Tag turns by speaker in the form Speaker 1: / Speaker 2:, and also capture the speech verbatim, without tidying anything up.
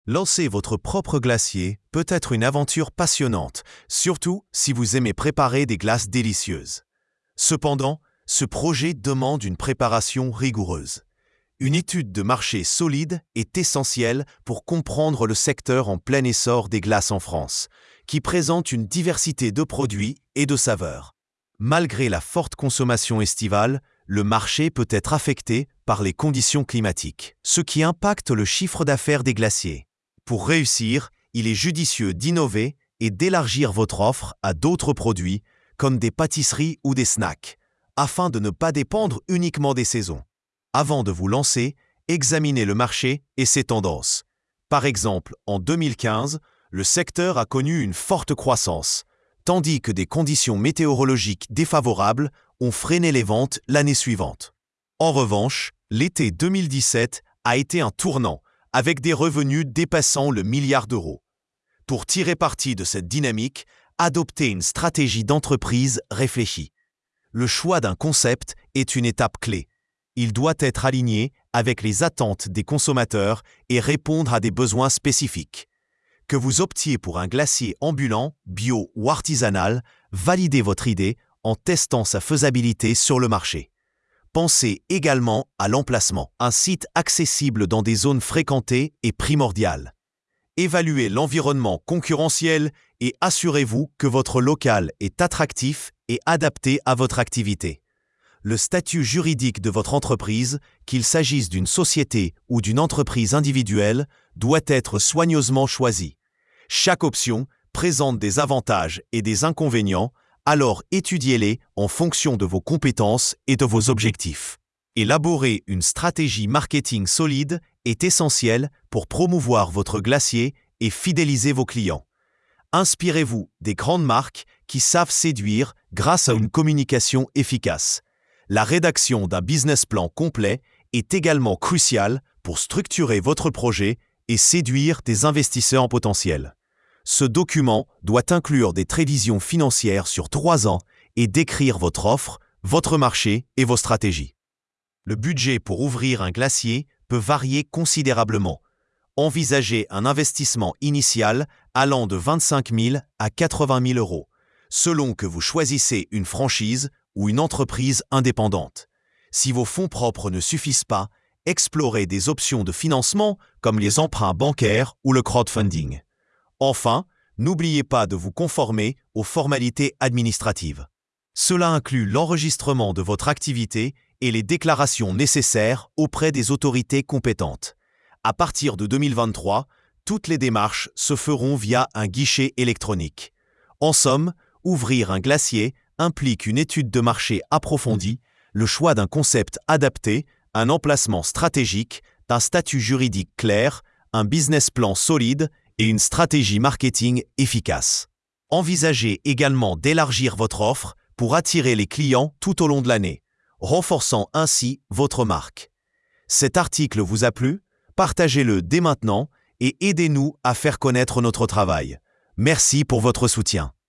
Speaker 1: Lancer votre propre glacier peut être une aventure passionnante, surtout si vous aimez préparer des glaces délicieuses. Cependant, ce projet demande une préparation rigoureuse. Une étude de marché solide est essentielle pour comprendre le secteur en plein essor des glaces en France, qui présente une diversité de produits et de saveurs. Malgré la forte consommation estivale, le marché peut être affecté par les conditions climatiques, ce qui impacte le chiffre d'affaires des glaciers. Pour réussir, il est judicieux d'innover et d'élargir votre offre à d'autres produits, comme des pâtisseries ou des snacks, afin de ne pas dépendre uniquement des saisons. Avant de vous lancer, examinez le marché et ses tendances. Par exemple, en deux mille quinze, le secteur a connu une forte croissance, tandis que des conditions météorologiques défavorables ont freiné les ventes l'année suivante. En revanche, l'été deux mille dix-sept a été un tournant, avec des revenus dépassant le milliard d'euros. Pour tirer parti de cette dynamique, adoptez une stratégie d'entreprise réfléchie. Le choix d'un concept est une étape clé. Il doit être aligné avec les attentes des consommateurs et répondre à des besoins spécifiques. Que vous optiez pour un glacier ambulant, bio ou artisanal, validez votre idée en testant sa faisabilité sur le marché. Pensez également à l'emplacement. Un site accessible dans des zones fréquentées est primordial. Évaluez l'environnement concurrentiel et assurez-vous que votre local est attractif et adapté à votre activité. Le statut juridique de votre entreprise, qu'il s'agisse d'une société ou d'une entreprise individuelle, doit être soigneusement choisi. Chaque option présente des avantages et des inconvénients, alors étudiez-les en fonction de vos compétences et de vos objectifs. Élaborer une stratégie marketing solide est essentiel pour promouvoir votre glacier et fidéliser vos clients. Inspirez-vous des grandes marques qui savent séduire grâce à une communication efficace. La rédaction d'un business plan complet est également cruciale pour structurer votre projet et séduire des investisseurs potentiels. Ce document doit inclure des prévisions financières sur trois ans et décrire votre offre, votre marché et vos stratégies. Le budget pour ouvrir un glacier peut varier considérablement. Envisagez un investissement initial allant de vingt-cinq mille à quatre-vingt mille euros, selon que vous choisissez une franchise ou une entreprise indépendante. Si vos fonds propres ne suffisent pas, explorez des options de financement comme les emprunts bancaires ou le crowdfunding. Enfin, n'oubliez pas de vous conformer aux formalités administratives. Cela inclut l'enregistrement de votre activité et les déclarations nécessaires auprès des autorités compétentes. À partir de deux mille vingt-trois, toutes les démarches se feront via un guichet électronique. En somme, ouvrir un glacier implique une étude de marché approfondie, le choix d'un concept adapté, un emplacement stratégique, un statut juridique clair, un business plan solide et une stratégie marketing efficace. Envisagez également d'élargir votre offre pour attirer les clients tout au long de l'année, renforçant ainsi votre marque. Cet article vous a plu? Partagez-le dès maintenant et aidez-nous à faire connaître notre travail. Merci pour votre soutien.